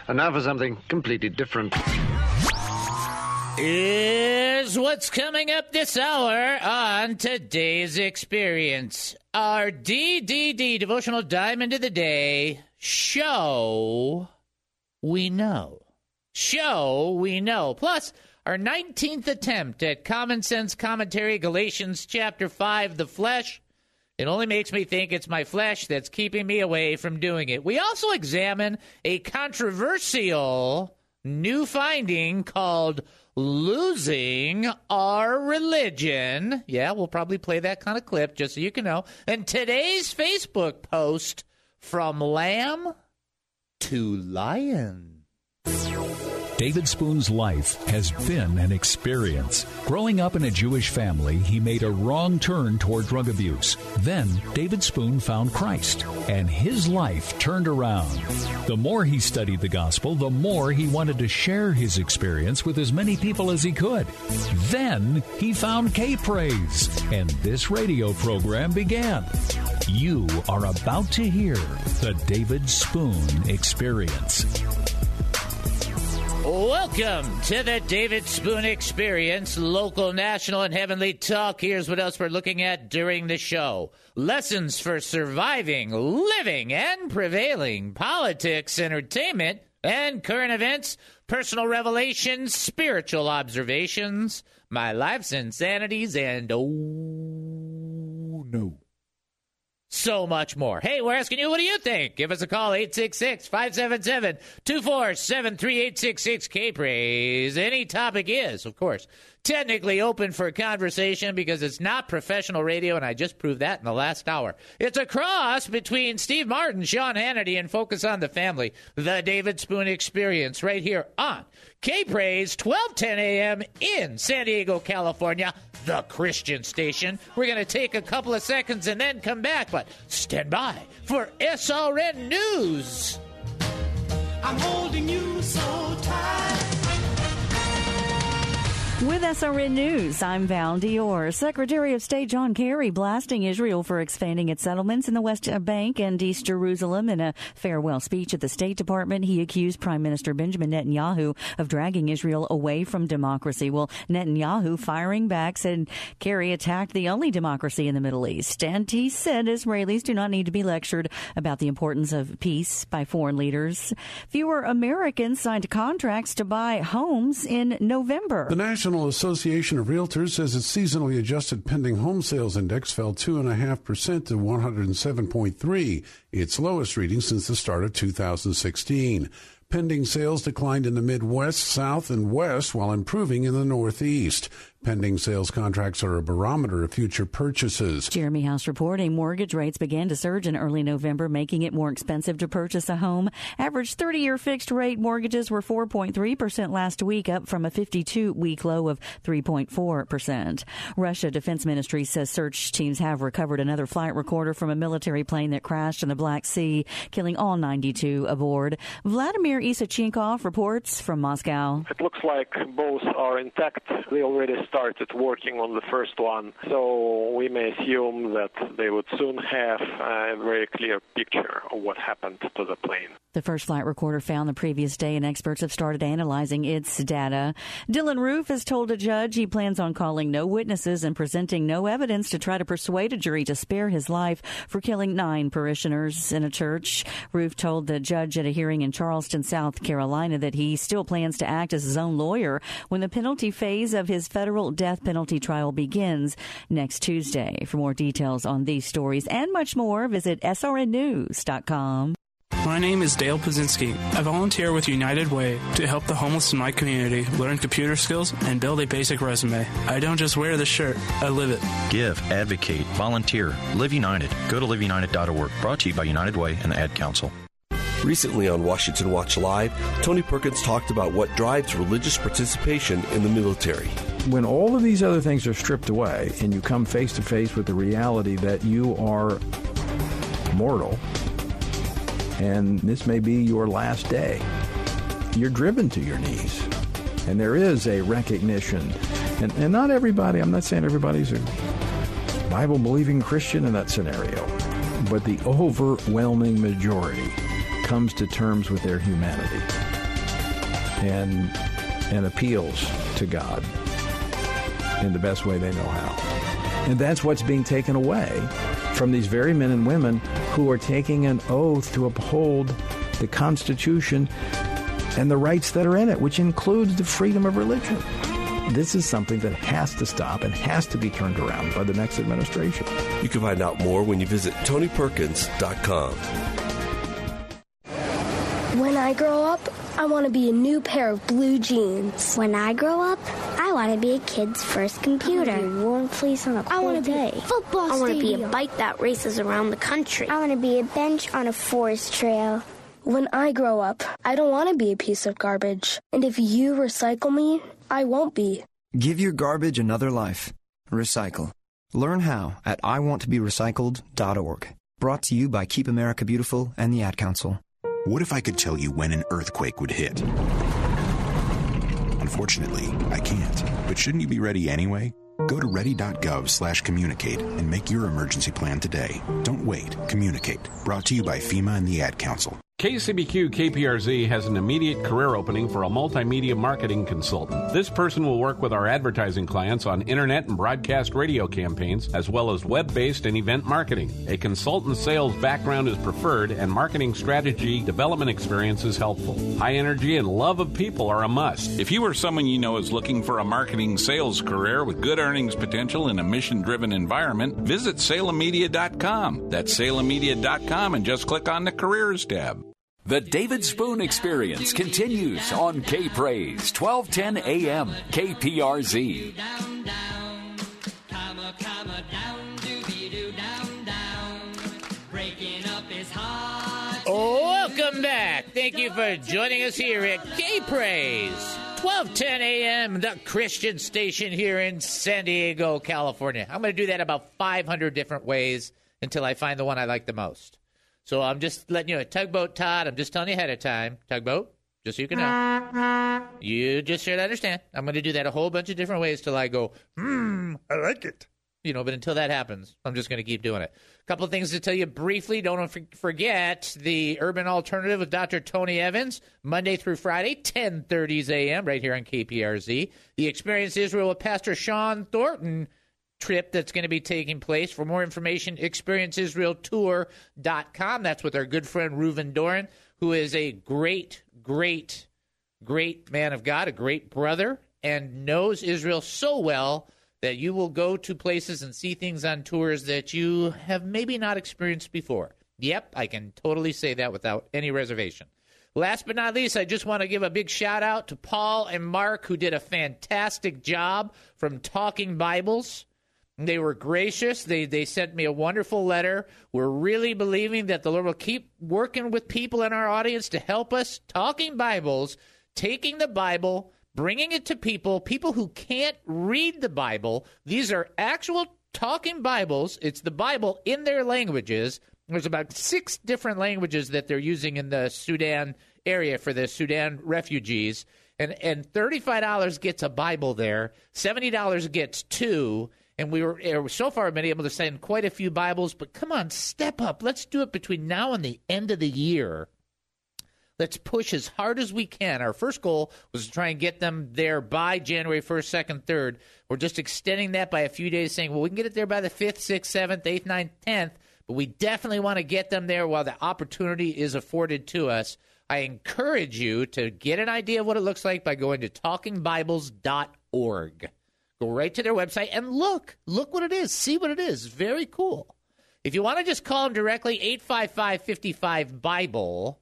And now for something completely different. Is what's coming up this hour on today's experience. Our DDD, Devotional Diamond of the Day, Show We Know. Show We Know. Plus, our 19th attempt at Common Sense Commentary, Galatians chapter 5, the flesh. It only makes me think it's my flesh that's keeping me away from doing it. We also examine a controversial new finding called losing our religion. Yeah, we'll probably play that kind of clip just so you can know. And today's Facebook post, From Lamb to Lion. David Spoon's life has been an experience. Growing up in a Jewish family, he made a wrong turn toward drug abuse. Then, David Spoon found Christ, and his life turned around. The more he studied the gospel, the more he wanted to share his experience with as many people as he could. Then, he found K-Praise, and this radio program began. You are about to hear the David Spoon Experience. Welcome to the David Spoon Experience, local, national, and heavenly talk. Here's what else we're looking at during the show. Lessons for surviving, living, and prevailing. Politics, entertainment, and current events. Personal revelations, spiritual observations. My life's insanities, and oh no, so much more. Hey, we're asking you, what do you think? Give us a call, 866-577-247-3866. K-Praise. Any topic is, of course, technically open for conversation because it's not professional radio, and I just proved that in the last hour. It's a cross between Steve Martin, Sean Hannity, and Focus on the Family. The David Spoon Experience right here on K-Praise, 1210 a.m. in San Diego, California, the Christian station. We're going to take a couple of seconds and then come back, but stand by for SRN News. I'm holding you so tight. With SRN News, I'm Val Dior. Secretary of State John Kerry blasting Israel for expanding its settlements in the West Bank and East Jerusalem. In a farewell speech at the State Department, he accused Prime Minister Benjamin Netanyahu of dragging Israel away from democracy. Well, Netanyahu, firing back, said Kerry attacked the only democracy in the Middle East. And he said Israelis do not need to be lectured about the importance of peace by foreign leaders. Fewer Americans signed contracts to buy homes in November. The National Association of Realtors says its seasonally adjusted pending home sales index fell 2.5% to 107.3, its lowest reading since the start of 2016. Pending sales declined in the Midwest, South, and West, while improving in the Northeast. Pending sales contracts are a barometer of future purchases. Jeremy House reporting mortgage rates began to surge in early November, making it more expensive to purchase a home. Average 30-year fixed-rate mortgages were 4.3% last week, up from a 52-week low of 3.4%. Russia Defense Ministry says search teams have recovered another flight recorder from a military plane that crashed in the Black Sea, killing all 92 aboard. Vladimir Isachenkov reports from Moscow. It looks like both are intact. They already started working on the first one, so we may assume that they would soon have a very clear picture of what happened to the plane. The first flight recorder found the previous day, and experts have started analyzing its data. Dylan Roof has told a judge he plans on calling no witnesses and presenting no evidence to try to persuade a jury to spare his life for killing 9 parishioners in a church. Roof told the judge at a hearing in Charleston, South Carolina, that he still plans to act as his own lawyer when the penalty phase of his federal death penalty trial begins next Tuesday. For more details on these stories and much more, visit srnnews.com. My name is Dale Pazinski. I volunteer with United Way to help the homeless in my community learn computer skills and build a basic resume. I don't just wear the shirt, I live it. Give, advocate, volunteer, Live United. Go to liveunited.org. Brought to you by United Way and the Ad Council. Recently on Washington Watch Live, Tony Perkins talked about what drives religious participation in the military. When all of these other things are stripped away and you come face to face with the reality that you are mortal and this may be your last day, you're driven to your knees. And there is a recognition. And not everybody, I'm not saying everybody's a Bible-believing Christian in that scenario, but the overwhelming majority comes to terms with their humanity. and appeals to God in the best way they know how. And that's what's being taken away from these very men and women who are taking an oath to uphold the Constitution and the rights that are in it, which includes the freedom of religion. This is something that has to stop and has to be turned around by the next administration. You can find out more when you visit TonyPerkins.com. When I grow up, I want to be a new pair of blue jeans. When I grow up, I want to be a kid's first computer. I want to be a warm fleece on a cold day. Football I want to be a stadium. bike that races around the country. I want to be a bench on a forest trail. When I grow up, I don't want to be a piece of garbage. And if you recycle me, I won't be. Give your garbage another life. Recycle. Learn how at iwanttoberecycled.org. Brought to you by Keep America Beautiful and the Ad Council. What if I could tell you when an earthquake would hit? Unfortunately, I can't. But shouldn't you be ready anyway? Go to ready.gov/communicate and make your emergency plan today. Don't wait. Communicate. Brought to you by FEMA and the Ad Council. KCBQ KPRZ has an immediate career opening for a multimedia marketing consultant. This person will work with our advertising clients on internet and broadcast radio campaigns, as well as web-based and event marketing. A consultant's sales background is preferred, and marketing strategy development experience is helpful. High energy and love of people are a must. If you or someone you know is looking for a marketing sales career with good earnings potential in a mission-driven environment, visit SalemMedia.com. That's SalemMedia.com, and just click on the Careers tab. The David Spoon Experience continues on K-Praise, 1210 AM, KPRZ. Welcome back. Thank you for joining us here at K-Praise, 1210 AM, the Christian station here in San Diego, California. I'm going to do that about 500 different ways until I find the one I like the most. So I'm just letting you know, Tugboat Todd, I'm just telling you ahead of time. Tugboat, just so you can know. You just should understand. I'm going to do that a whole bunch of different ways till I go, I like it. You know, but until that happens, I'm just going to keep doing it. A couple of things to tell you briefly. Don't forget the Urban Alternative with Dr. Tony Evans, Monday through Friday, 10:30 a.m., right here on KPRZ. The Experience Israel with Pastor Sean Thornton trip that's going to be taking place. For more information, experienceisraeltour.com. That's with our good friend Reuven Doran, who is a great man of God, a great brother, and knows Israel so well that you will go to places and see things on tours that you have maybe not experienced before. Yep, I can totally say that without any reservation. Last but not least, I just want to give a big shout out to Paul and Mark, who did a fantastic job from Talking Bibles. They were gracious. They sent me a wonderful letter. We're really believing that the Lord will keep working with people in our audience to help us. Talking Bibles, taking the Bible, bringing it to people who can't read the Bible. These are actual talking Bibles. It's the Bible in their languages. There's about 6 different languages that they're using in the Sudan area for the Sudan refugees. And $35 gets a Bible there. $70 gets 2. And we were so far been able to send quite a few Bibles. But come on, step up. Let's do it between now and the end of the year. Let's push as hard as we can. Our first goal was to try and get them there by January 1st, 2nd, 3rd. We're just extending that by a few days, saying, well, we can get it there by the 5th, 6th, 7th, 8th, 9th, 10th. But we definitely want to get them there while the opportunity is afforded to us. I encourage you to get an idea of what it looks like by going to talkingbibles.org. Go right to their website and look what it is. See what it is. Very cool. If you want to just call them directly, 855-55-BIBLE,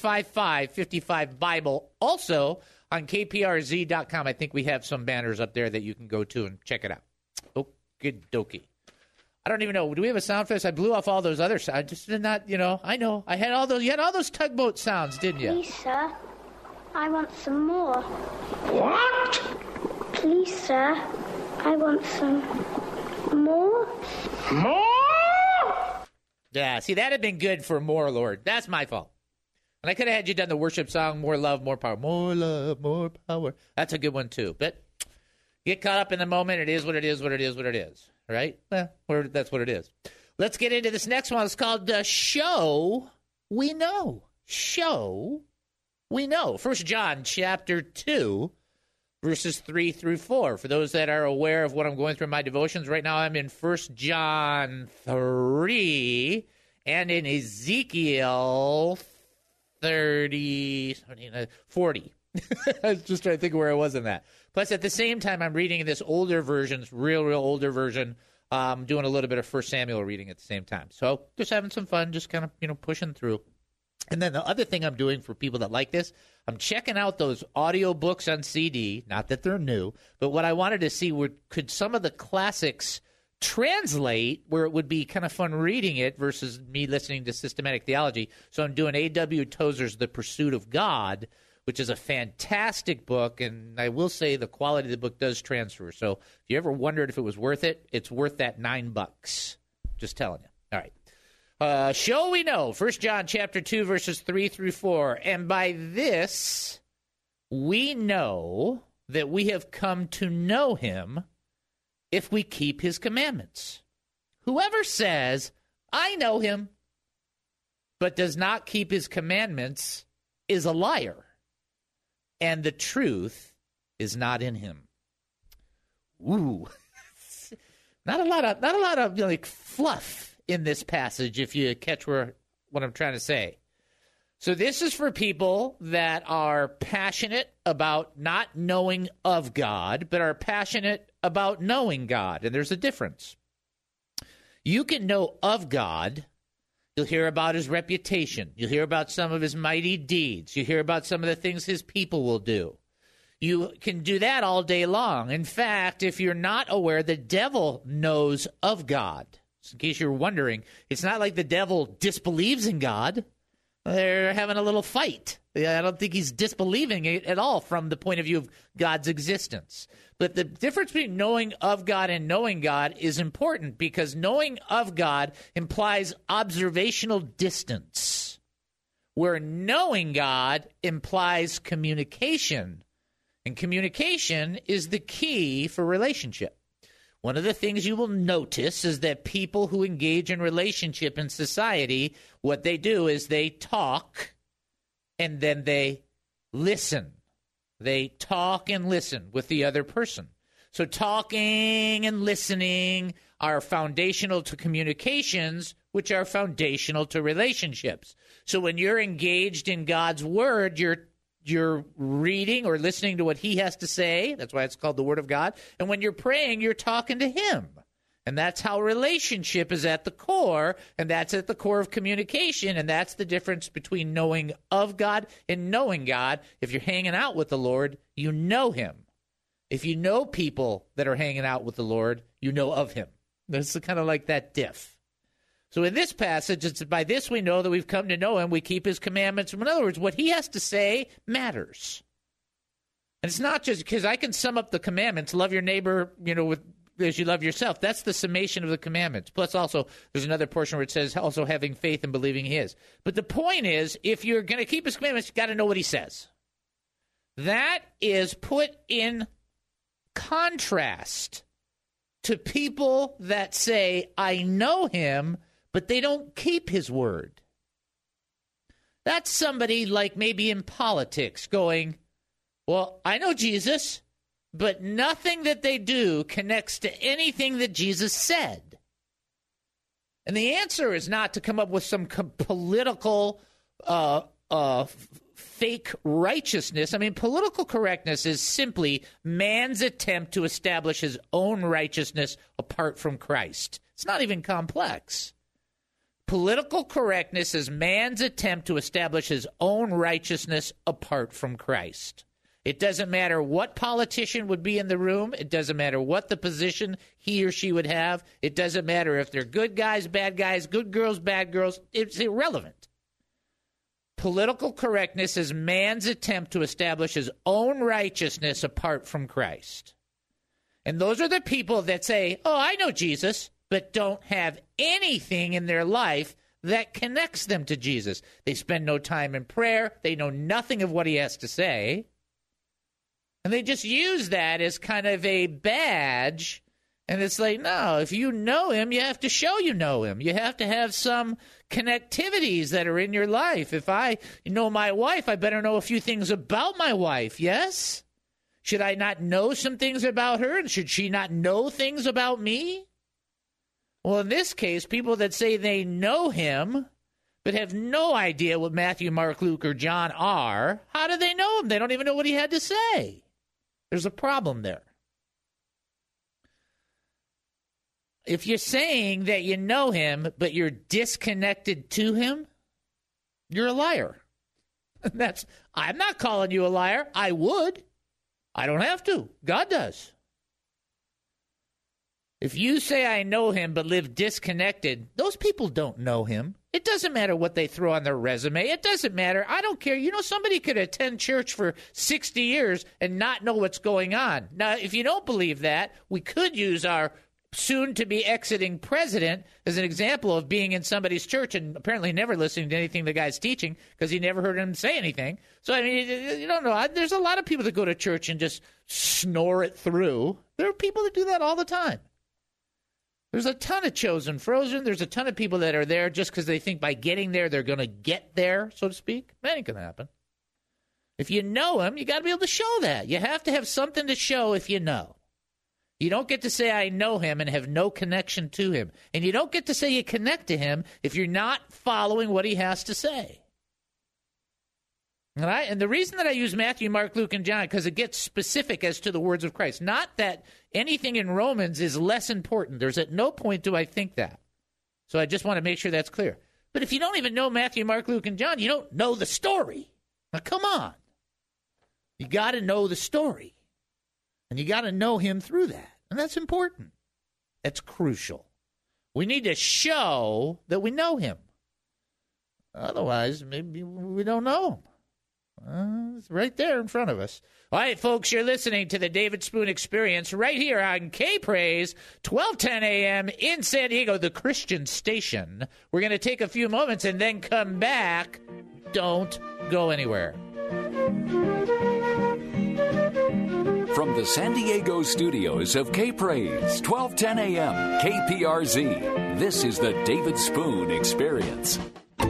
855-55-BIBLE. Also, on kprz.com, I think we have some banners up there that you can go to and check it out. Okie dokie. I don't even know. Do we have a sound fest? I blew off all those other sounds. I just did not, I know. I had all those. You had all those tugboat sounds, didn't you? Please, sir. I want some more. What? Please, sir. I want some more. More? Yeah, see, that had been good for more, Lord. That's my fault. And I could have had you done the worship song, More Love, More Power. More love, more power. That's a good one, too. But get caught up in the moment. It is what it is, what it is, what it is. Right? Well, that's what it is. Let's get into this next one. It's called Show We Know. Show we know. 1 John chapter 2, verses 3 through 4. For those that are aware of what I'm going through in my devotions, right now I'm in 1 John 3 and in Ezekiel 40. I was just trying to think of where I was in that. Plus, at the same time, I'm reading this older version, real older version. Doing a little bit of 1 Samuel reading at the same time. So just having some fun, just kind of, pushing through. And then the other thing I'm doing for people that like this, I'm checking out those audio books on CD. Not that they're new, but what I wanted to see could some of the classics translate where it would be kind of fun reading it versus me listening to systematic theology. So I'm doing A.W. Tozer's The Pursuit of God, which is a fantastic book, and I will say the quality of the book does transfer. So if you ever wondered if it was worth it, it's worth that $9. Just telling you. All right. Shall we know? 1 John chapter 2, verses 3 through 4. And by this we know that we have come to know him if we keep his commandments. Whoever says, I know him, but does not keep his commandments is a liar, and the truth is not in him. Ooh. Not a lot of like fluff in this passage, if you catch what I'm trying to say. So this is for people that are passionate about not knowing of God, but are passionate about knowing God. And there's a difference. You can know of God. You'll hear about his reputation. You'll hear about some of his mighty deeds. You hear about some of the things his people will do. You can do that all day long. In fact, if you're not aware, the devil knows of God. So in case you're wondering, it's not like the devil disbelieves in God. They're having a little fight. I don't think he's disbelieving it at all from the point of view of God's existence. But the difference between knowing of God and knowing God is important because knowing of God implies observational distance, where knowing God implies communication. And communication is the key for relationship. One of the things you will notice is that people who engage in relationship in society, what they do is they talk and then they listen. They talk and listen with the other person. So talking and listening are foundational to communications, which are foundational to relationships. So when you're engaged in God's word, you're reading or listening to what he has to say. That's why it's called the Word of God. And when you're praying, you're talking to him. And that's how relationship is at the core, and that's at the core of communication, and that's the difference between knowing of God and knowing God. If you're hanging out with the Lord, you know him. If you know people that are hanging out with the Lord, you know of him. That's kind of like that diff. So in this passage, it's by this we know that we've come to know him. We keep his commandments. In other words, what he has to say matters. And it's not just because I can sum up the commandments, love your neighbor, as you love yourself. That's the summation of the commandments. Plus also, there's another portion where it says also having faith and believing his. But the point is, if you're going to keep his commandments, you've got to know what he says. That is put in contrast to people that say, I know him, but they don't keep his word. That's somebody like maybe in politics going, well, I know Jesus, but nothing that they do connects to anything that Jesus said. And the answer is not to come up with some political fake righteousness. I mean, political correctness is simply man's attempt to establish his own righteousness apart from Christ. It's not even complex. Political correctness is man's attempt to establish his own righteousness apart from Christ. It doesn't matter what politician would be in the room. It doesn't matter what the position he or she would have. It doesn't matter if they're good guys, good girls, bad girls. It's irrelevant. Political correctness is man's attempt to establish his own righteousness apart from Christ. And those are the people that say, oh, I know Jesus, but don't have anything in their life that connects them to Jesus. They spend no time in prayer. They know nothing of what he has to say. And they just use that as kind of a badge And it's like, no, if you know him, you have to show you know him. You have to have some connectivities that are in your life. If I know my wife, I better know a few things about my wife, yes? Should I not know some things about her? And should she not know things about me? Well, in this case, people that say they know him but have no idea what Matthew, Mark, Luke, or John are, how do they know him? They don't even know what he had to say. There's a problem there. If you're saying that you know him, but you're disconnected to him, you're a liar. I'm not calling you a liar. I would. I don't have to. God does. If you say I know him, but live disconnected, those people don't know him. It doesn't matter what they throw on their resume. It doesn't matter. I don't care. You know, somebody could attend church for 60 years and not know what's going on. Now, if you don't believe that, we could use our soon-to-be exiting president as an example of being in somebody's church and apparently never listening to anything the guy's teaching because he never heard him say anything. So, I mean, you don't know. There's a lot of people that go to church and just snore it through. There are people that do that all the time. There's a ton of chosen frozen. There's a ton of people that are there just because they think by getting there they're going to get there, so to speak. That ain't going to happen. If you know him, you got to be able to show that. You have to have something to show if you know. You don't get to say, I know him, and have no connection to him. And you don't get to say you connect to him if you're not following what he has to say. And the reason that I use Matthew, Mark, Luke, and John, because it gets specific as to the words of Christ. Not that anything in Romans is less important. There's at no point do I think that. So I just want to make sure that's clear. But if you don't even know Matthew, Mark, Luke, and John, you don't know the story. Now, come on. You got to know the story. And you got to know him through that. And that's important. That's crucial. We need to show that we know him. Otherwise, maybe we don't know him. It's right there in front of us. All right, folks, you're listening to the David Spoon Experience right here on K-Praise, 1210 a.m. in San Diego, the Christian station. We're going to take a few moments and then come back. Don't go anywhere. From the San Diego studios of K-Praise, 1210 a.m., KPRZ, this is the David Spoon Experience.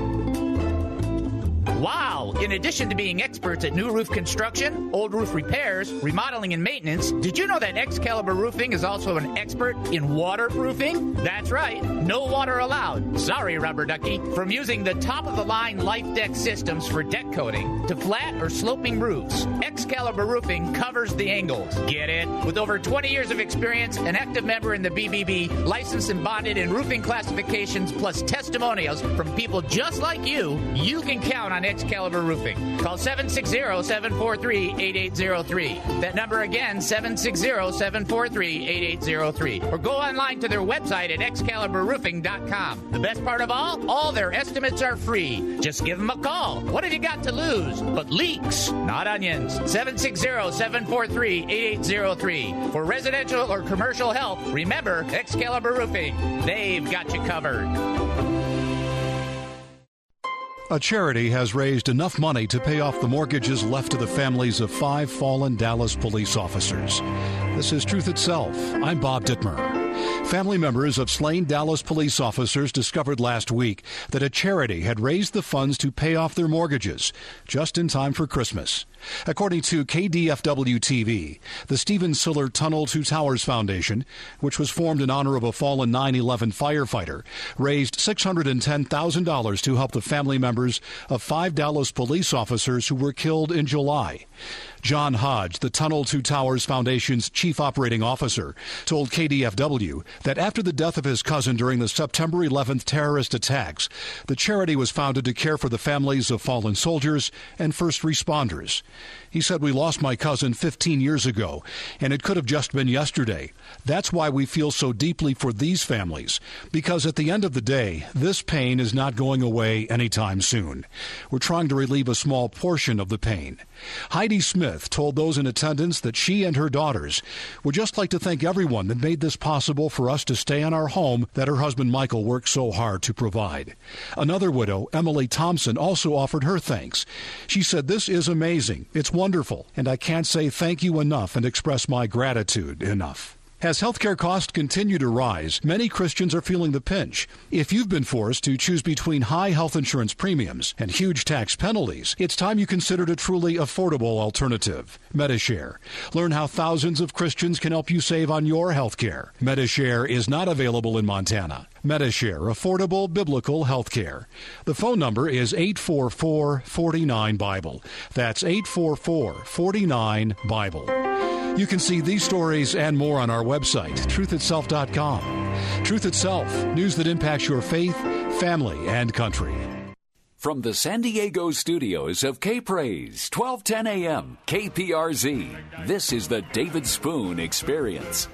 Wow! In addition to being experts at new roof construction, old roof repairs, remodeling, and maintenance, did you know that Excalibur Roofing is also an expert in waterproofing? That's right. No water allowed. Sorry, Rubber Ducky. From using the top-of-the-line Life Deck systems for deck coating to flat or sloping roofs, Excalibur Roofing covers the angles. Get it? With over 20 years of experience, an active member in the BBB, licensed and bonded in roofing classifications, plus testimonials from people just like you can count on Excalibur Roofing. Call 760-743-8803. That number again, 760-743-8803. Or go online to their website at excaliburroofing.com. The best part of all their estimates are free. Just give them a call. What have you got to lose? But leaks, not onions. 760-743-8803. For residential or commercial help, remember Excalibur Roofing. They've got you covered. A charity has raised enough money to pay off the mortgages left to the families of 5 fallen Dallas police officers. This is Truth Itself. I'm Bob Dittmer. Family members of slain Dallas police officers discovered last week that a charity had raised the funds to pay off their mortgages just in time for Christmas. According to KDFW-TV, the Stephen Siller Tunnel to Towers Foundation, which was formed in honor of a fallen 9/11 firefighter, raised $610,000 to help the family members of 5 Dallas police officers who were killed in July. John Hodge, the Tunnel to Towers Foundation's chief operating officer, told KDFW that after the death of his cousin during the September 11th terrorist attacks, the charity was founded to care for the families of fallen soldiers and first responders. He said, "We lost my cousin 15 years ago, and it could have just been yesterday. That's why we feel so deeply for these families, because at the end of the day, this pain is not going away anytime soon. We're trying to relieve a small portion of the pain." Heidi Smith told those in attendance that she and her daughters would just like to thank everyone that made this possible for us to stay in our home that her husband Michael worked so hard to provide. Another widow, Emily Thompson, also offered her thanks. She said, "This is amazing. It's wonderful, and I can't say thank you enough and express my gratitude enough." As healthcare costs continue to rise, many Christians are feeling the pinch. If you've been forced to choose between high health insurance premiums and huge tax penalties, it's time you considered a truly affordable alternative, Medi-Share. Learn how thousands of Christians can help you save on your health care. Medi-Share is not available in Montana. Medi-Share, affordable biblical health care. The phone number is 844-49-BIBLE. That's 844-49-BIBLE. You can see these stories and more on our website, truthitself.com. Truth Itself, news that impacts your faith, family, and country. From the San Diego studios of K-Praise, 1210 AM, KPRZ, this is the David Spoon Experience.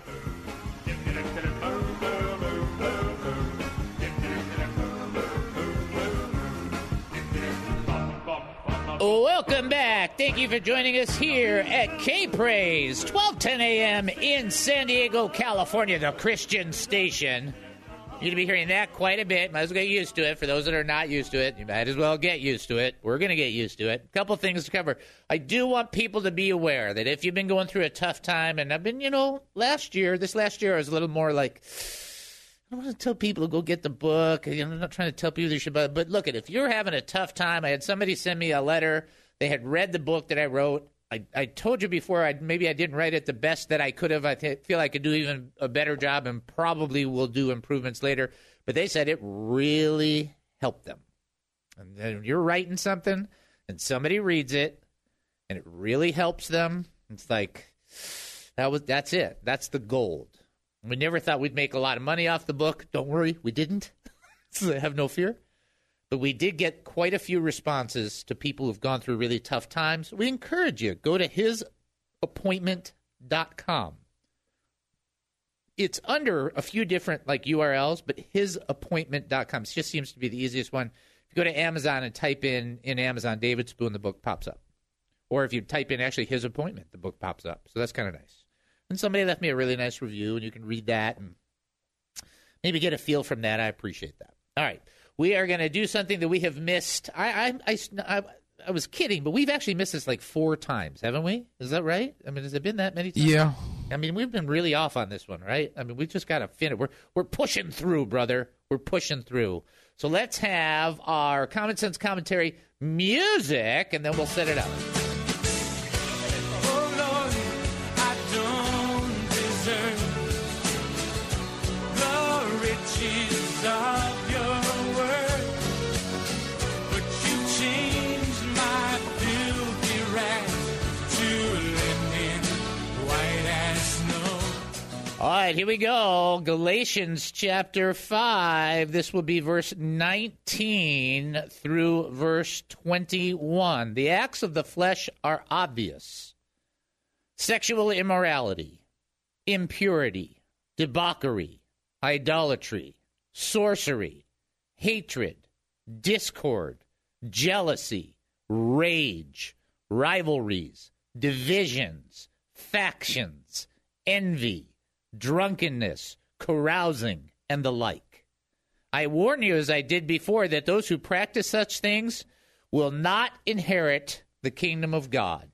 Welcome back. Thank you for joining us here at K-Praise, 1210 a.m. in San Diego, California, the Christian station. You're going to be hearing that quite a bit. Might as well get used to it. For those that are not used to it, you might as well get used to it. We're going to get used to it. A couple things to cover. I do want people to be aware that if you've been going through a tough time, and I've been, this last year I was a little more like, I don't want to tell people to go get the book. I'm not trying to tell people they should buy it. But look, if you're having a tough time, I had somebody send me a letter. They had read the book that I wrote. I told you before, maybe I didn't write it the best that I could have. I feel I could do even a better job and probably will do improvements later. But they said it really helped them. And then you're writing something and somebody reads it and it really helps them. It's like, that's it. That's the gold. We never thought we'd make a lot of money off the book. Don't worry, we didn't. So have no fear. But we did get quite a few responses to people who've gone through really tough times. We encourage you, go to hisappointment.com. It's under a few different URLs, but hisappointment.com just seems to be the easiest one. If you go to Amazon and type in Amazon, David Spoon, the book pops up. Or if you type in actually his appointment, the book pops up. So that's kind of nice. And somebody left me a really nice review, and you can read that and maybe get a feel from that. I appreciate that. All right. We are going to do something that we have missed. I was kidding, but we've actually missed this 4 times, haven't we? Is that right? I mean, has it been that many times? Yeah. I mean, we've been really off on this one, right? I mean, we just got to finish. We're pushing through, brother. We're pushing through. So let's have our Common Sense Commentary music, and then we'll set it up. Of your word, but you changed my filthy rags to linen white as snow. All right, here we go. Galatians chapter 5. This will be verse 19 through verse 21. The acts of the flesh are obvious: sexual immorality, impurity, debauchery, idolatry, sorcery, hatred, discord, jealousy, rage, rivalries, divisions, factions, envy, drunkenness, carousing, and the like. I warn you, as I did before, that those who practice such things will not inherit the kingdom of God.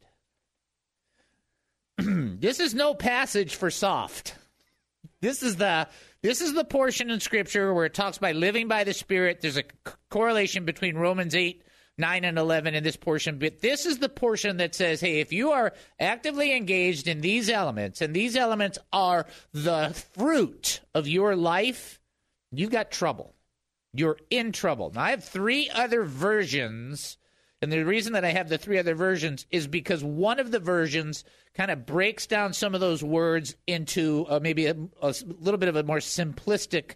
This is no passage for soft. This is the portion in Scripture where it talks about living by the Spirit. There's a correlation between Romans 8, 9, and 11 in this portion. But this is the portion that says, hey, if you are actively engaged in these elements, and these elements are the fruit of your life, you've got trouble. You're in trouble. Now, I have 3 other versions. And the reason that I have the 3 other versions is because one of the versions kind of breaks down some of those words into maybe a little bit of a more simplistic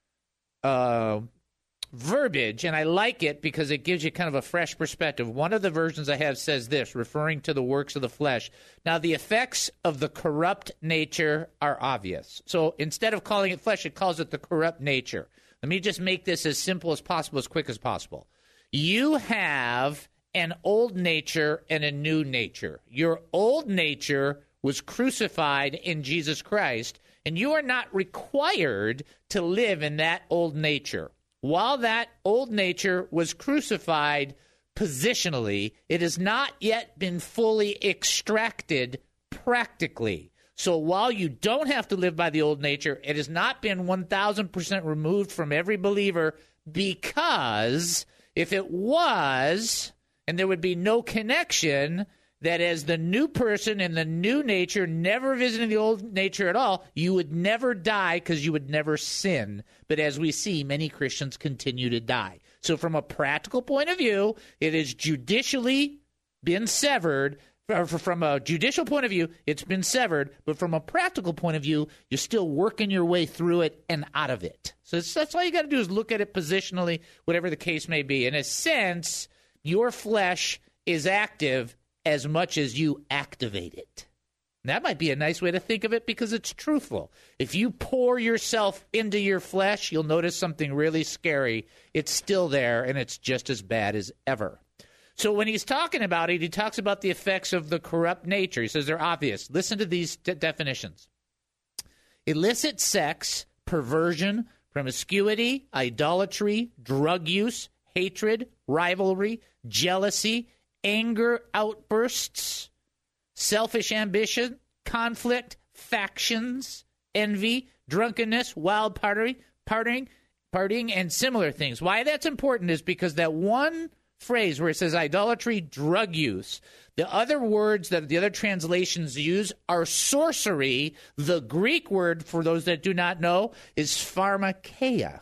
verbiage. And I like it because it gives you kind of a fresh perspective. One of the versions I have says this, referring to the works of the flesh. Now, the effects of the corrupt nature are obvious. So instead of calling it flesh, it calls it the corrupt nature. Let me just make this as simple as possible, as quick as possible. You have an old nature and a new nature. Your old nature was crucified in Jesus Christ, and you are not required to live in that old nature. While that old nature was crucified positionally, it has not yet been fully extracted practically. So while you don't have to live by the old nature, it has not been 1,000% removed from every believer, because if it was, and there would be no connection, that as the new person in the new nature, never visiting the old nature at all, you would never die because you would never sin. But as we see, many Christians continue to die. So from a practical point of view, it has judicially been severed. From a judicial point of view, it's been severed. But from a practical point of view, you're still working your way through it and out of it. So that's all you got to do is look at it positionally, whatever the case may be. In a sense, your flesh is active as much as you activate it. That might be a nice way to think of it because it's truthful. If you pour yourself into your flesh, you'll notice something really scary. It's still there, and it's just as bad as ever. So when he's talking about it, he talks about the effects of the corrupt nature. He says they're obvious. Listen to these definitions. Illicit sex, perversion, promiscuity, idolatry, drug use, hatred, rivalry, jealousy, anger outbursts, selfish ambition, conflict, factions, envy, drunkenness, wild partying, and similar things. Why that's important is because that one phrase where it says idolatry, drug use, the other words that the other translations use are sorcery. The Greek word, for those that do not know, is pharmakeia,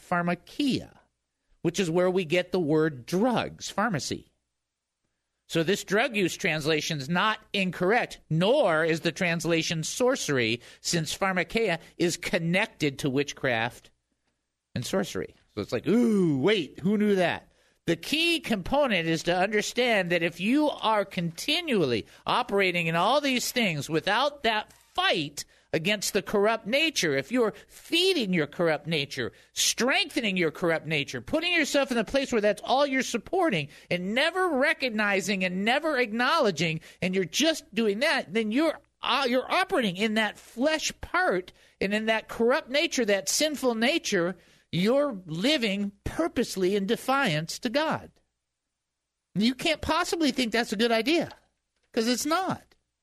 which is where we get the word drugs, pharmacy. So this drug use translation is not incorrect, nor is the translation sorcery, since pharmakeia is connected to witchcraft and sorcery. So it's like, ooh, wait, who knew that? The key component is to understand that if you are continually operating in all these things without that fight against the corrupt nature, if you're feeding your corrupt nature, strengthening your corrupt nature, putting yourself in a place where that's all you're supporting and never recognizing and never acknowledging, and you're just doing that, then you're operating in that flesh part and in that corrupt nature, that sinful nature. You're living purposely in defiance to God. You can't possibly think that's a good idea because it's not.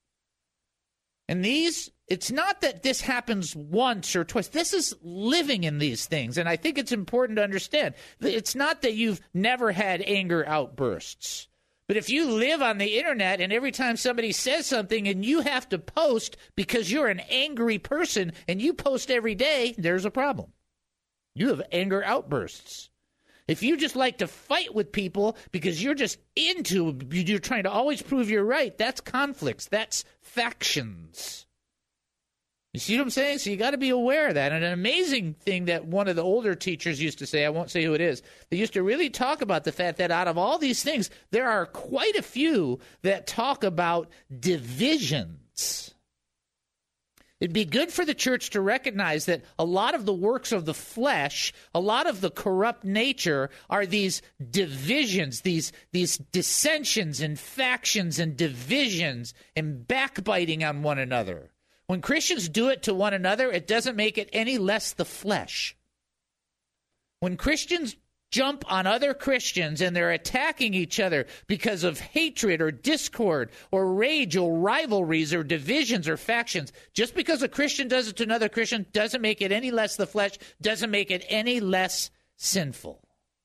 And it's not that this happens once or twice. This is living in these things. And I think it's important to understand that it's not that you've never had anger outbursts. But if you live on the internet and every time somebody says something and you have to post because you're an angry person and you post every day, there's a problem. You have anger outbursts. If you just like to fight with people because you're trying to always prove you're right, that's conflicts. That's factions. You see what I'm saying? So you got to be aware of that. And an amazing thing that one of the older teachers used to say, I won't say who it is, they used to really talk about the fact that out of all these things, there are quite a few that talk about divisions. It'd be good for the church to recognize that a lot of the works of the flesh, a lot of the corrupt nature are these divisions, these dissensions and factions and divisions and backbiting on one another. When Christians do it to one another, it doesn't make it any less the flesh. When Christians jump on other Christians and they're attacking each other because of hatred or discord or rage or rivalries or divisions or factions, just because a Christian does it to another Christian doesn't make it any less the flesh, doesn't make it any less sinful.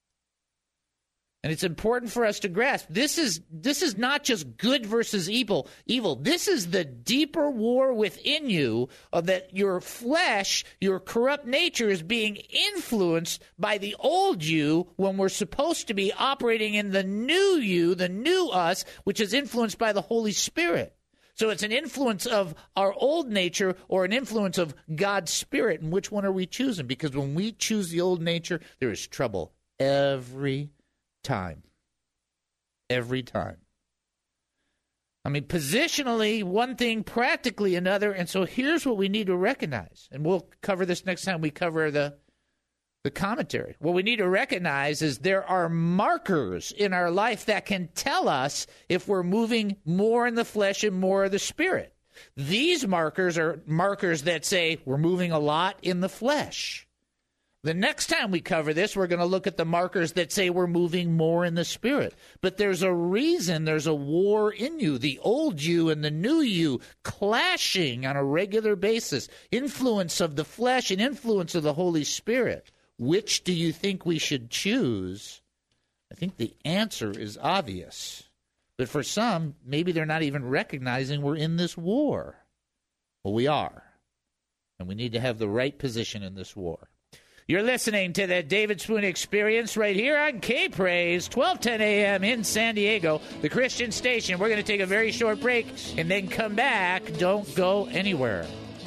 And it's important for us to grasp this is not just good versus evil. This is the deeper war within you of that your flesh, your corrupt nature is being influenced by the old you when we're supposed to be operating in the new you, the new us, which is influenced by the Holy Spirit. So it's an influence of our old nature or an influence of God's Spirit. And which one are we choosing? Because when we choose the old nature, there is trouble every time. Every time. I mean, positionally, one thing, practically another. And so here's what we need to recognize. And we'll cover this next time we cover the commentary. What we need to recognize is there are markers in our life that can tell us if we're moving more in the flesh and more of the spirit. These markers are markers that say we're moving a lot in the flesh. The next time we cover this, we're going to look at the markers that say we're moving more in the Spirit. But there's a reason there's a war in you, the old you and the new you clashing on a regular basis. Influence of the flesh and influence of the Holy Spirit. Which do you think we should choose? I think the answer is obvious. But for some, maybe they're not even recognizing we're in this war. Well, we are. And we need to have the right position in this war. You're listening to the David Spoon Experience right here on K-Praise, 1210 a.m. in San Diego, the Christian station. We're going to take a very short break and then come back. Don't go anywhere.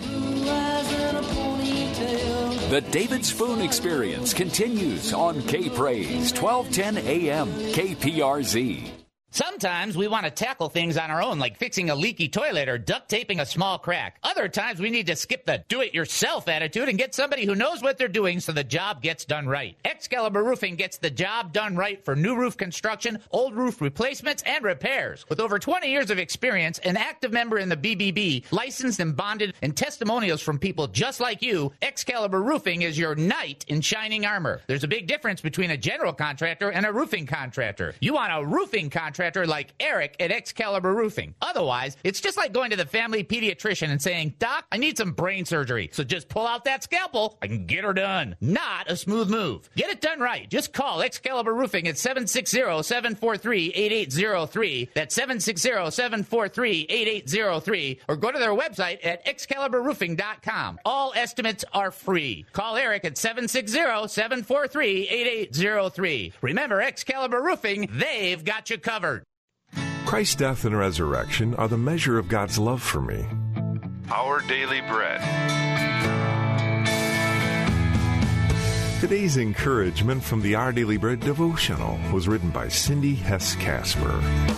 The David Spoon Experience continues on K-Praise, 1210 a.m. KPRZ. Sometimes we want to tackle things on our own, like fixing a leaky toilet or duct taping a small crack. Other times we need to skip the do-it-yourself attitude and get somebody who knows what they're doing so the job gets done right. Excalibur Roofing gets the job done right for new roof construction, old roof replacements, and repairs. With over 20 years of experience, an active member in the BBB, licensed and bonded, and testimonials from people just like you, Excalibur Roofing is your knight in shining armor. There's a big difference between a general contractor and a roofing contractor. You want a roofing contractor like Eric at Excalibur Roofing. Otherwise, it's just like going to the family pediatrician and saying, Doc, I need some brain surgery, so just pull out that scalpel. I can get her done. Not a smooth move. Get it done right. Just call Excalibur Roofing at 760-743-8803. That's 760-743-8803. Or go to their website at excaliburroofing.com. All estimates are free. Call Eric at 760-743-8803. Remember, Excalibur Roofing, they've got you covered. Christ's death and resurrection are the measure of God's love for me. Our Daily Bread. Today's encouragement from the Our Daily Bread devotional was written by Cindy Hess-Casper.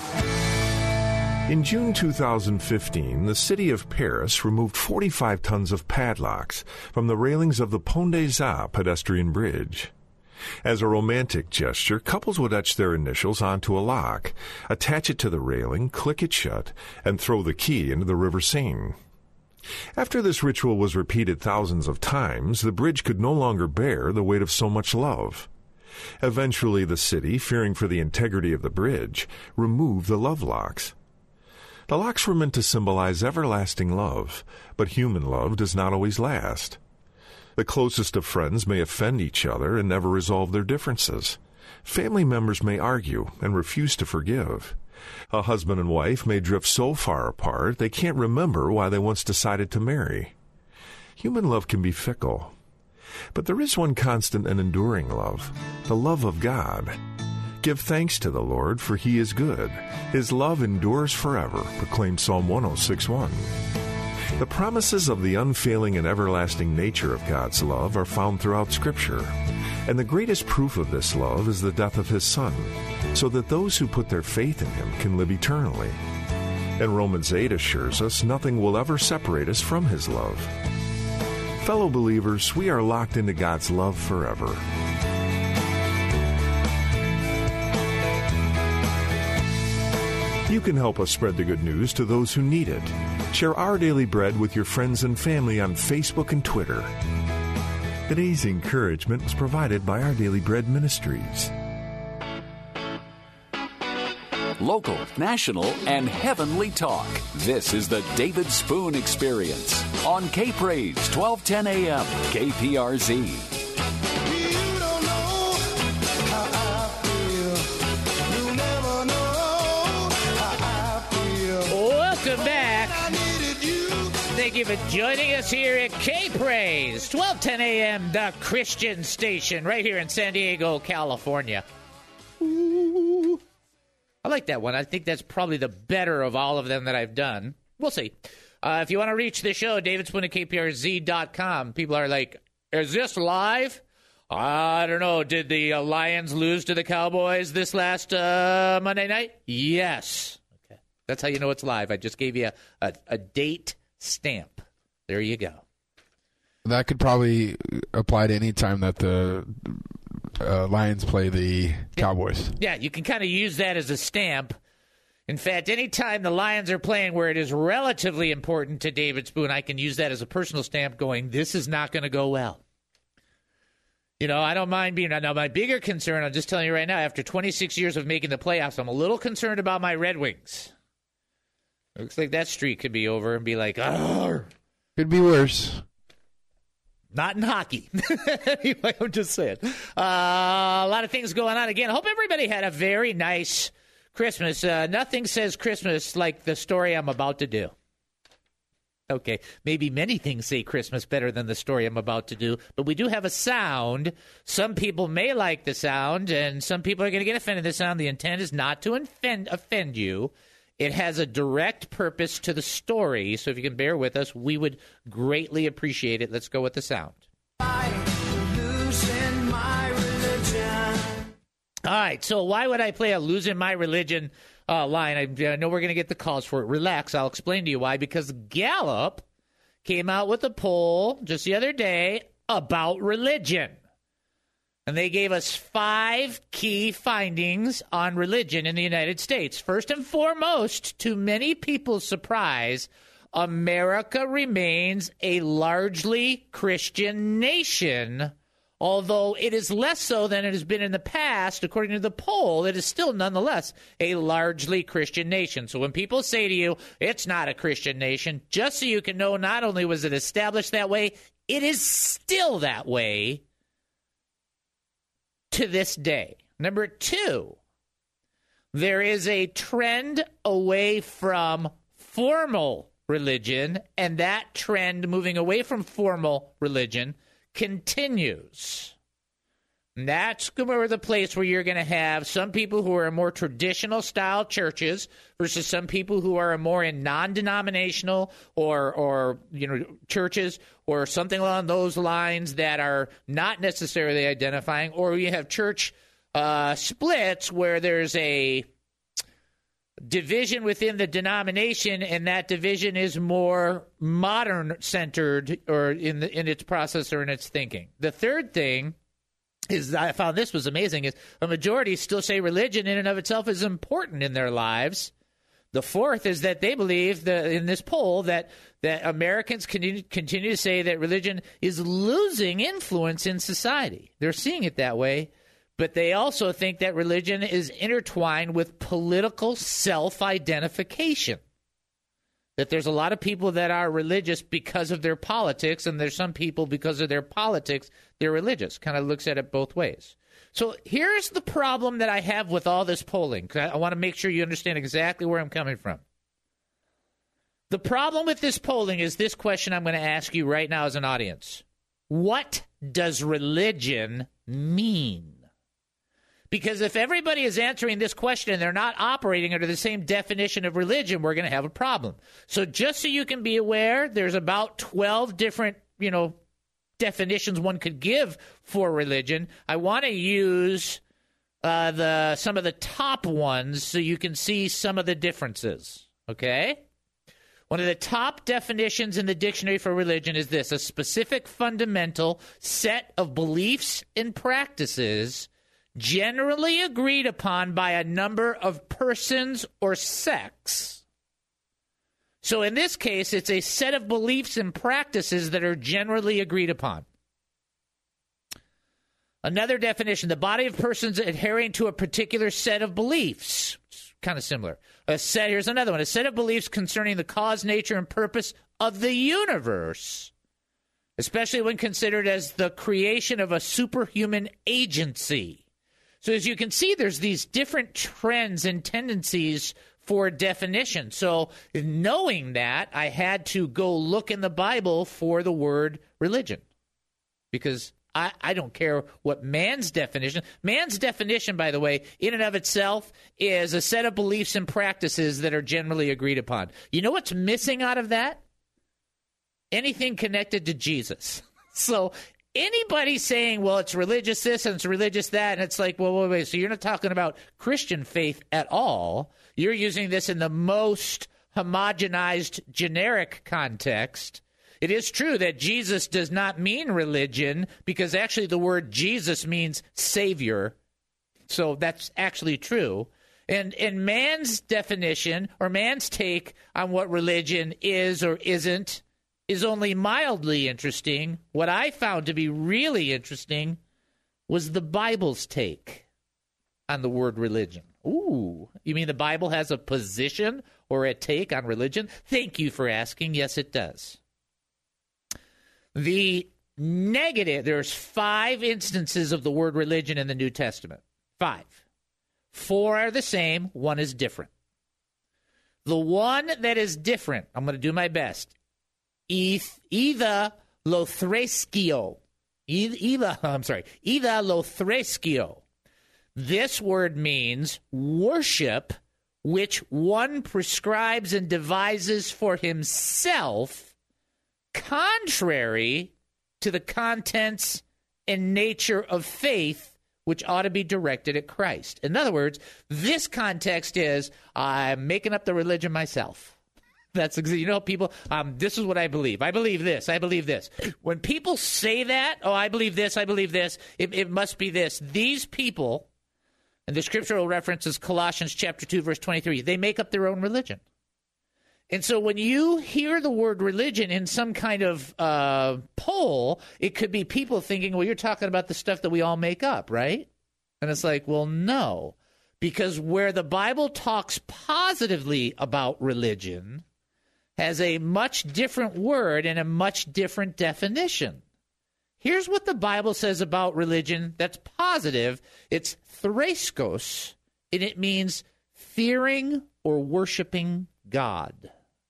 In June 2015, the city of Paris removed 45 tons of padlocks from the railings of the Pont des Arts pedestrian bridge. As a romantic gesture, couples would etch their initials onto a lock, attach it to the railing, click it shut, and throw the key into the River Seine. After this ritual was repeated thousands of times, the bridge could no longer bear the weight of so much love. Eventually, the city, fearing for the integrity of the bridge, removed the love locks. The locks were meant to symbolize everlasting love, but human love does not always last. The closest of friends may offend each other and never resolve their differences. Family members may argue and refuse to forgive. A husband and wife may drift so far apart they can't remember why they once decided to marry. Human love can be fickle. But there is one constant and enduring love, the love of God. Give thanks to the Lord, for he is good. His love endures forever, proclaimed Psalm 106:1. The promises of the unfailing and everlasting nature of God's love are found throughout Scripture, and the greatest proof of this love is the death of His Son, so that those who put their faith in Him can live eternally. And Romans 8 assures us nothing will ever separate us from His love. Fellow believers, we are locked into God's love forever. You can help us spread the good news to those who need it. Share Our Daily Bread with your friends and family on Facebook and Twitter. Today's encouragement was provided by Our Daily Bread Ministries. Local, national, and heavenly talk. This is the David Spoon Experience on K-Praise, 1210 a.m. KPRZ. Welcome back. Thank you for joining us here at K-Praise, 1210 a.m., the Christian station, right here in San Diego, California. Ooh. I like that one. I think that's probably the better of all of them that I've done. We'll see. If you want to reach the show, davidspoon at kprz.com. People are like, is this live? I don't know. Did the Lions lose to the Cowboys this last Monday night? Yes. Okay. That's how you know it's live. I just gave you a date stamp. There you go. That could probably apply to any time that the Lions play the Cowboys. Yeah, you can kind of use that as a stamp. In fact, anytime the Lions are playing where it is relatively important to David Spoon, I can use that as a personal stamp going, this is not going to go well. You know, I don't mind being. Now, my bigger concern, I'm just telling you right now, after 26 years of making the playoffs, I'm a little concerned about my Red Wings. Looks like that streak could be over and be like, argh. Could be worse. Not in hockey. Anyway, I'm just saying. A lot of things going on again. I hope everybody had a very nice Christmas. Nothing says Christmas like the story I'm about to do. Okay, maybe many things say Christmas better than the story I'm about to do, but we do have a sound. Some people may like the sound, and some people are going to get offended by the sound. The intent is not to offend you. It has a direct purpose to the story, so if you can bear with us, we would greatly appreciate it. Let's go with the sound. Losing my religion. All right, so why would I play a losing my religion line? I know we're going to get the calls for it. Relax, I'll explain to you why. Because Gallup came out with a poll just the other day about religion. And they gave us 5 key findings on religion in the United States. First and foremost, to many people's surprise, America remains a largely Christian nation. Although it is less so than it has been in the past, according to the poll, it is still nonetheless a largely Christian nation. So when people say to you, it's not a Christian nation, just so you can know, not only was it established that way, it is still that way to this day. Number 2, there is a trend away from formal religion, and that trend moving away from formal religion continues. And that's the place where you're going to have some people who are in more traditional style churches versus some people who are more in non-denominational or churches or something along those lines that are not necessarily identifying, or you have church splits where there's a division within the denomination, and that division is more modern-centered or in its process or in its thinking. The third thing is, I found this was amazing, is a majority still say religion in and of itself is important in their lives. The fourth is that they believe in this poll that Americans continue to say that religion is losing influence in society. They're seeing it that way. But they also think that religion is intertwined with political self-identification. That there's a lot of people that are religious because of their politics, and there's some people because of their politics, they're religious. Kind of looks at it both ways. So here's the problem that I have with all this polling. I want to make sure you understand exactly where I'm coming from. The problem with this polling is this question I'm going to ask you right now as an audience. What does religion mean? Because if everybody is answering this question and they're not operating under the same definition of religion, we're going to have a problem. So just so you can be aware, there's about 12 different, definitions one could give for religion. I want to use some of the top ones so you can see some of the differences, okay? One of the top definitions in the dictionary for religion is this: a specific fundamental set of beliefs and practices generally agreed upon by a number of persons or sects. So in this case, it's a set of beliefs and practices that are generally agreed upon. Another definition: the body of persons adhering to a particular set of beliefs. It's kind of similar. Here's another one: a set of beliefs concerning the cause, nature, and purpose of the universe, especially when considered as the creation of a superhuman agency. So as you can see, there's these different trends and tendencies for definition. So knowing that, I had to go look in the Bible for the word religion, because I don't care what man's definition. Man's definition, by the way, in and of itself is a set of beliefs and practices that are generally agreed upon. You know what's missing out of that? Anything connected to Jesus. So anybody saying, well, it's religious this and it's religious that, and it's like, well, wait, so you're not talking about Christian faith at all. You're using this in the most homogenized, generic context. It is true that Jesus does not mean religion, because actually the word Jesus means Savior. So that's actually true. And man's definition, or man's take on what religion is or isn't, is only mildly interesting. What I found to be really interesting was the Bible's take on the word religion. Ooh, you mean the Bible has a position or a take on religion? Thank you for asking. Yes, it does. The negative, there's 5 instances of the word religion in the New Testament. 5. 4 are the same, 1 is different. The one that is different, I'm going to do my best. Either lothrescio. Either lothrescio. This word means worship, which one prescribes and devises for himself, contrary to the contents and nature of faith, which ought to be directed at Christ. In other words, this context is, I'm making up the religion myself. That's people, this is what I believe. I believe this. I believe this. When people say that, I believe this, it must be this. These people, and the scriptural reference is Colossians chapter 2, verse 23, they make up their own religion. And so when you hear the word religion in some kind of poll, it could be people thinking, well, you're talking about the stuff that we all make up, right? And it's like, well, no. Because where the Bible talks positively about religion has a much different word and a much different definition. Here's what the Bible says about religion that's positive. It's thraskos, and it means fearing or worshiping God.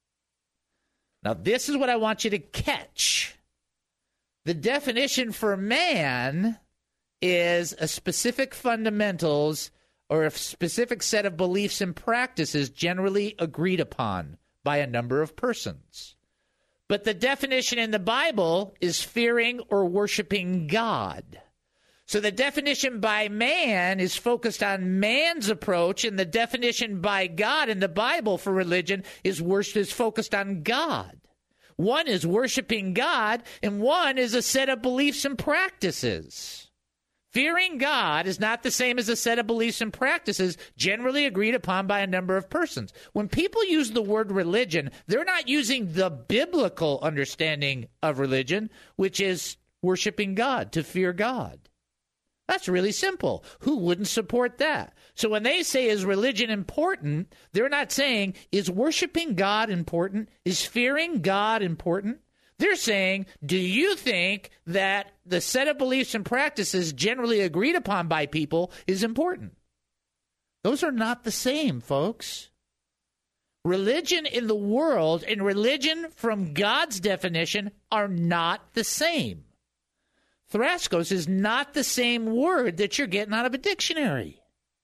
Now, this is what I want you to catch. The definition for man is a specific fundamentals or a specific set of beliefs and practices generally agreed upon by a number of persons. But the definition in the Bible is fearing or worshiping God. So the definition by man is focused on man's approach, and the definition by God in the Bible for religion is focused on God. One is worshiping God, and one is a set of beliefs and practices. Fearing God is not the same as a set of beliefs and practices generally agreed upon by a number of persons. When people use the word religion, they're not using the biblical understanding of religion, which is worshiping God, to fear God. That's really simple. Who wouldn't support that? So when they say, is religion important, they're not saying, is worshiping God important? Is fearing God important? They're saying, do you think that the set of beliefs and practices generally agreed upon by people is important? Those are not the same, folks. Religion in the world and religion from God's definition are not the same. Thraskos is not the same word that you're getting out of a dictionary.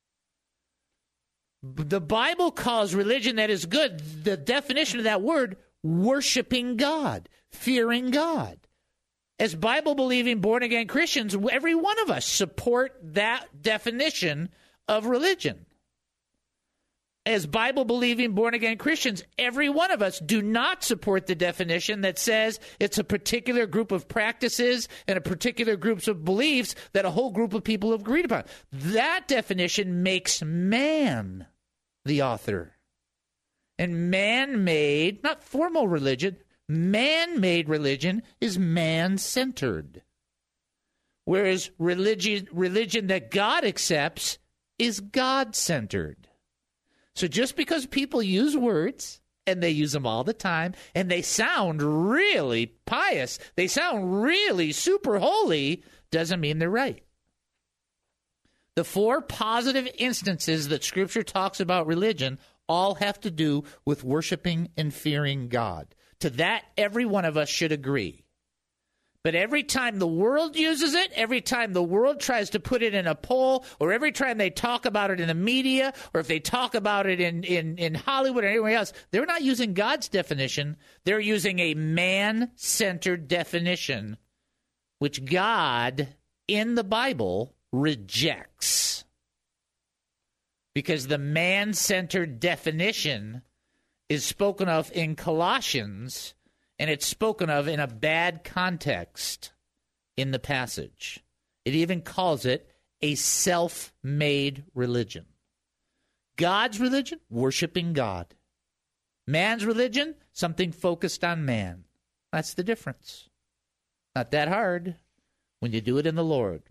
The Bible calls religion that is good, the definition of that word, worshiping God, fearing God. As Bible-believing, born-again Christians, every one of us support that definition of religion. As Bible-believing, born-again Christians, every one of us do not support the definition that says it's a particular group of practices and a particular groups of beliefs that a whole group of people have agreed upon. That definition makes man the author. And man-made, not formal religion, man-made religion is man-centered. Whereas religion that God accepts is God-centered. So just because people use words, and they use them all the time, and they sound really pious, they sound really super holy, doesn't mean they're right. The 4 positive instances that Scripture talks about religion all have to do with worshiping and fearing God. To that, every one of us should agree. But every time the world uses it, every time the world tries to put it in a poll, or every time they talk about it in the media, or if they talk about it in Hollywood or anywhere else, they're not using God's definition. They're using a man-centered definition, which God, in the Bible, rejects. Because the man-centered definition is spoken of in Colossians, and it's spoken of in a bad context in the passage. It even calls it a self-made religion. God's religion, worshiping God. Man's religion, something focused on man. That's the difference. Not that hard when you do it in the Lord.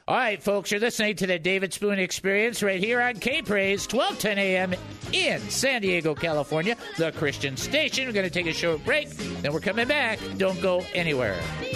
All right, folks, you're listening to the David Spoon Experience right here on K-Praise, 1210 a.m. in San Diego, California, the Christian station. We're going to take a short break, then we're coming back. Don't go anywhere.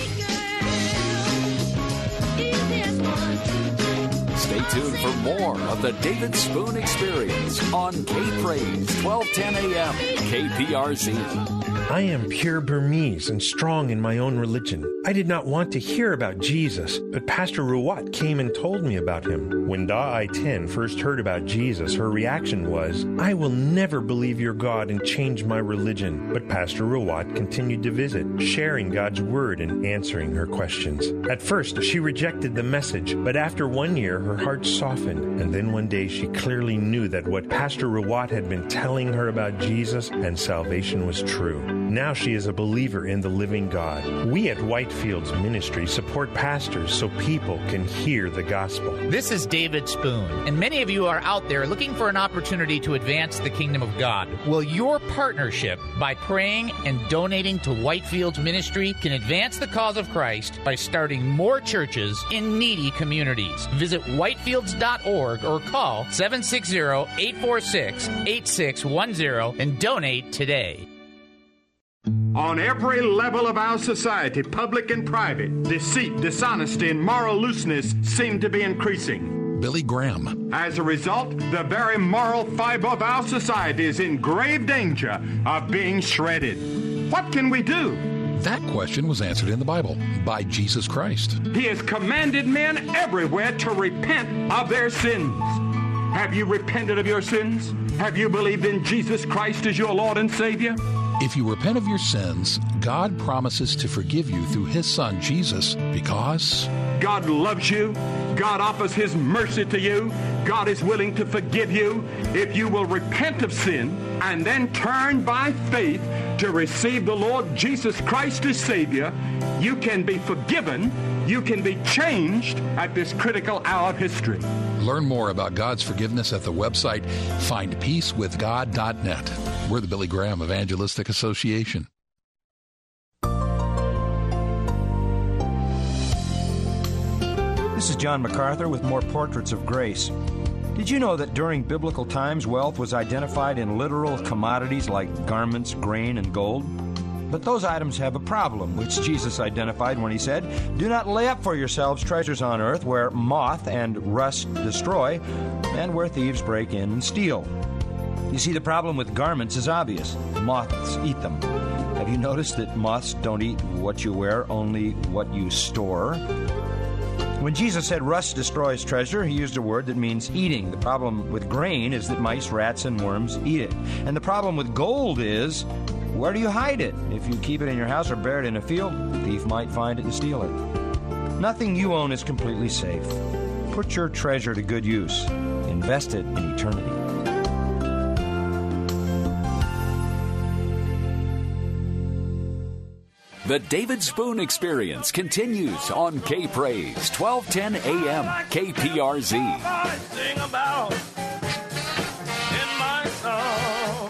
Stay tuned for more of the David Spoon Experience on K-Praise, 1210 a.m. KPRZ. I am pure Burmese and strong in my own religion. I did not want to hear about Jesus, but Pastor Ruwat came and told me about him. When Da I Tin first heard about Jesus, her reaction was, I will never believe your God and change my religion. But Pastor Ruwat continued to visit, sharing God's word and answering her questions. At first, she rejected the message, but after 1 year, her heart softened. And then one day, she clearly knew that what Pastor Ruwat had been telling her about Jesus and salvation was true. Now she is a believer in the living God. We at Whitefields Ministry support pastors so people can hear the gospel. This is David Spoon, and many of you are out there looking for an opportunity to advance the kingdom of God. Well, your partnership by praying and donating to Whitefields Ministry can advance the cause of Christ by starting more churches in needy communities. Visit whitefields.org or call 760-846-8610 and donate today. On every level of our society, public and private, deceit, dishonesty, and moral looseness seem to be increasing. Billy Graham. As a result, the very moral fiber of our society is in grave danger of being shredded. What can we do? That question was answered in the Bible by Jesus Christ. He has commanded men everywhere to repent of their sins. Have you repented of your sins? Have you believed in Jesus Christ as your Lord and Savior? If you repent of your sins, God promises to forgive you through His Son, Jesus, because God loves you. God offers His mercy to you. God is willing to forgive you if you will repent of sin and then turn by faith to receive the Lord Jesus Christ as Savior. You can be forgiven. You can be changed at this critical hour of history. Learn more about God's forgiveness at the website findpeacewithgod.net. We're the Billy Graham Evangelistic Association. This is John MacArthur with more Portraits of Grace. Did you know that during biblical times, wealth was identified in literal commodities like garments, grain, and gold? But those items have a problem, which Jesus identified when He said, "Do not lay up for yourselves treasures on earth where moth and rust destroy, and where thieves break in and steal." You see, the problem with garments is obvious. Moths eat them. Have you noticed that moths don't eat what you wear, only what you store? When Jesus said rust destroys treasure, He used a word that means eating. The problem with grain is that mice, rats, and worms eat it. And the problem with gold is, where do you hide it? If you keep it in your house or bury it in a field, the thief might find it and steal it. Nothing you own is completely safe. Put your treasure to good use. Invest it in eternity. The David Spoon Experience continues on K-Praise, 1210 a.m. KPRZ. Sing about in my song.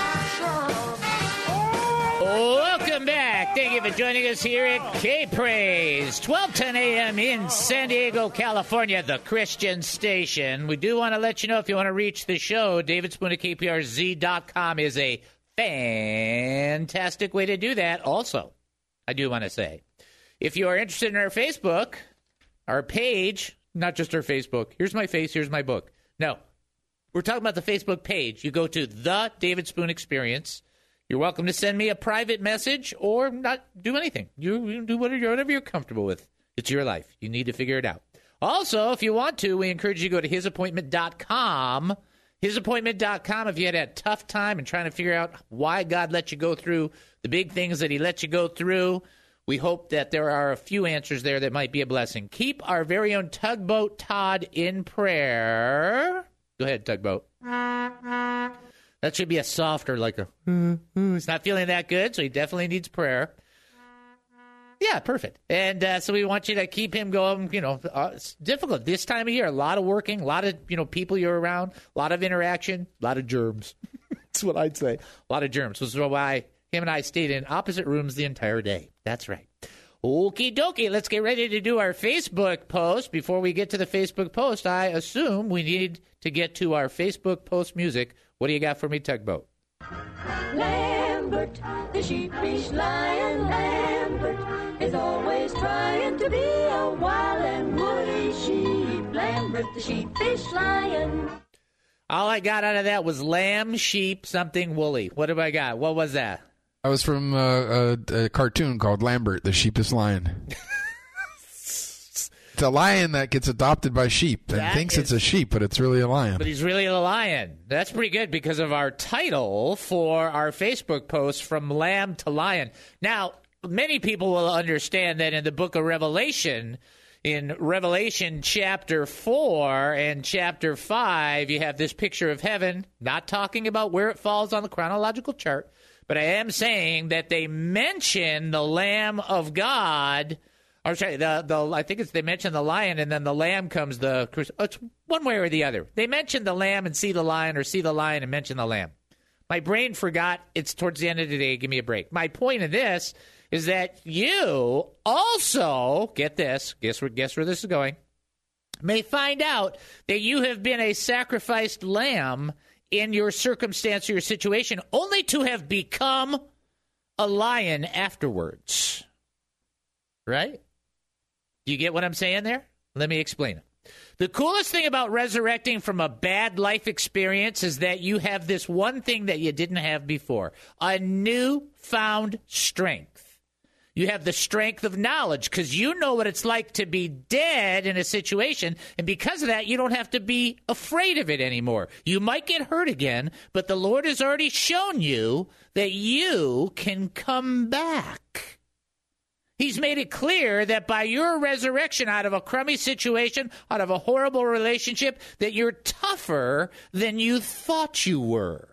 Welcome back. Thank you for joining us here at K-Praise, 1210 a.m. in San Diego, California, the Christian station. We do want to let you know if you want to reach the show, David Spoon at KPRZ.com is a fantastic way to do that. Also, I do want to say, if you are interested in our Facebook, our page, not just our Facebook, here's my face, here's my book. No, we're talking about the Facebook page. You go to The David Spoon Experience. You're welcome to send me a private message or not do anything. You do whatever you're comfortable with. It's your life. You need to figure it out. Also, if you want to, we encourage you to go to hisappointment.com. Hisappointment.com if you had a tough time and trying to figure out why God let you go through the big things that He let you go through. We hope that there are a few answers there that might be a blessing. Keep our very own Tugboat Todd in prayer. Go ahead, Tugboat. That should be a softer, like a, he's not feeling that good, so he definitely needs prayer. Yeah, perfect. And so we want you to keep him going. You know, it's difficult this time of year. A lot of working, a lot of, people you're around, a lot of interaction, a lot of germs. That's what I'd say. A lot of germs. This is why him and I stayed in opposite rooms the entire day. That's right. Okie dokie, let's get ready to do our Facebook post. Before we get to the Facebook post, I assume we need to get to our Facebook post music. What do you got for me, Tugboat? Lambert, the sheepish lion, Lambert, is always trying to be a wild and woolly sheep. Lambert, the sheepish lion. All I got out of that was lamb, sheep, something woolly. What have I got? What was that? That was from a cartoon called Lambert, the Sheepish Lion. It's a lion that gets adopted by sheep and thinks it's a sheep, but it's really a lion. But he's really a lion. That's pretty good because of our title for our Facebook post, From Lamb to Lion. Now, many people will understand that in the book of Revelation, in Revelation chapter 4 and chapter 5, you have this picture of heaven, not talking about where it falls on the chronological chart, but I am saying that they mention the Lamb of God, or sorry, I think they mention the lion, and then the lamb comes it's one way or the other. They mention the lamb and see the lion, or see the lion and mention the lamb. My brain forgot. It's towards the end of the day. Give me a break. My point of this is that you also, get this, guess where this is going, may find out that you have been a sacrificed lamb in your circumstance or your situation, only to have become a lion afterwards. Right? Do you get what I'm saying there? Let me explain it. The coolest thing about resurrecting from a bad life experience is that you have this one thing that you didn't have before, a newfound strength. You have the strength of knowledge because you know what it's like to be dead in a situation, and because of that, you don't have to be afraid of it anymore. You might get hurt again, but the Lord has already shown you that you can come back. He's made it clear that by your resurrection out of a crummy situation, out of a horrible relationship, that you're tougher than you thought you were.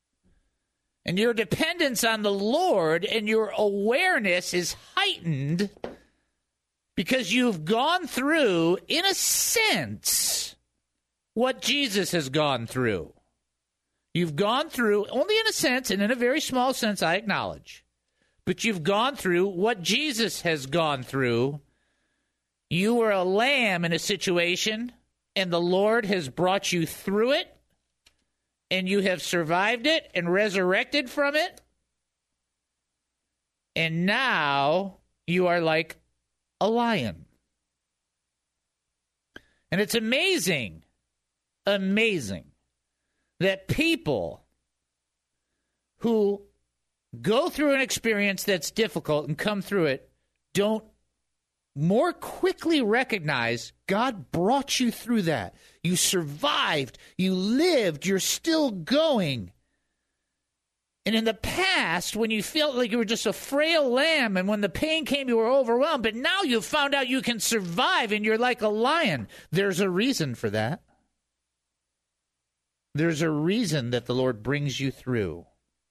And your dependence on the Lord and your awareness is heightened because you've gone through, in a sense, what Jesus has gone through. You've gone through, only in a sense, and in a very small sense, I acknowledge, but you've gone through what Jesus has gone through. You were a lamb in a situation, and the Lord has brought you through it, and you have survived it and resurrected from it. And now you are like a lion. And it's amazing that people who go through an experience that's difficult and come through it don't more quickly recognize God brought you through that. You survived. You lived. You're still going. And in the past, when you felt like you were just a frail lamb and when the pain came, you were overwhelmed. But now you've found out you can survive and you're like a lion. There's a reason for that. There's a reason that the Lord brings you through.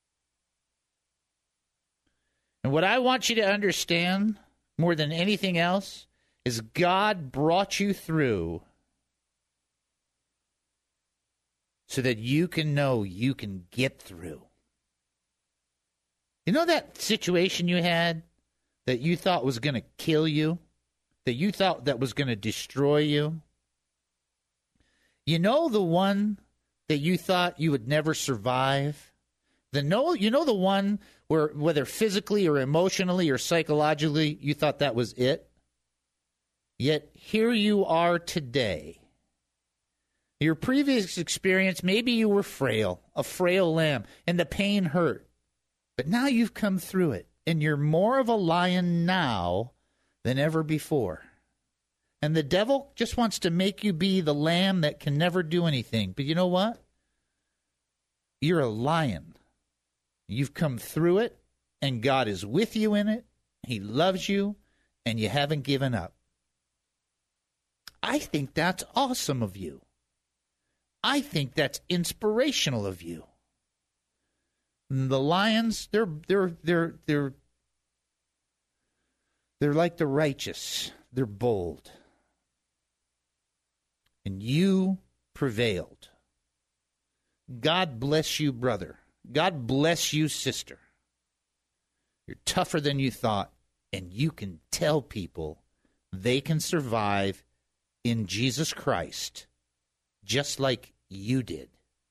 And what I want you to understand more than anything else is God brought you through so that you can know you can get through. You know that situation you had that you thought was going to kill you, that you thought that was going to destroy you? You know the one that you thought you would never survive? You know the one where, whether physically or emotionally or psychologically, you thought that was it? Yet here you are today. Your previous experience, maybe you were frail, a frail lamb, and the pain hurt. But now you've come through it, and you're more of a lion now than ever before. And the devil just wants to make you be the lamb that can never do anything. But you know what? You're a lion. You've come through it, and God is with you in it. He loves you, and you haven't given up. I think that's awesome of you. I think that's inspirational of you. The lions, they're like the righteous. They're bold. And you prevailed. God bless you, brother. God bless you, sister. You're tougher than you thought, and you can tell people they can survive in Jesus Christ just like you did.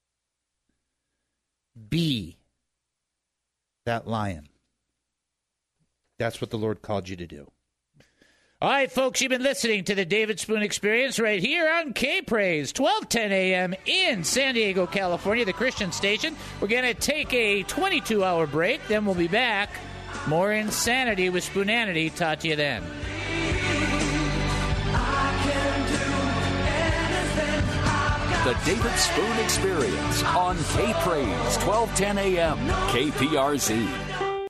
Be that lion. That's what the Lord called you to do. All right, folks, you've been listening to the David Spoon Experience right here on K-Praise, 1210 a.m. in San Diego, California, the Christian station. We're going to take a 22-hour break, then we'll be back. More insanity with Spoonanity. Talk to you then. The David Spoon Experience on K-Praise, 1210 a.m. KPRZ.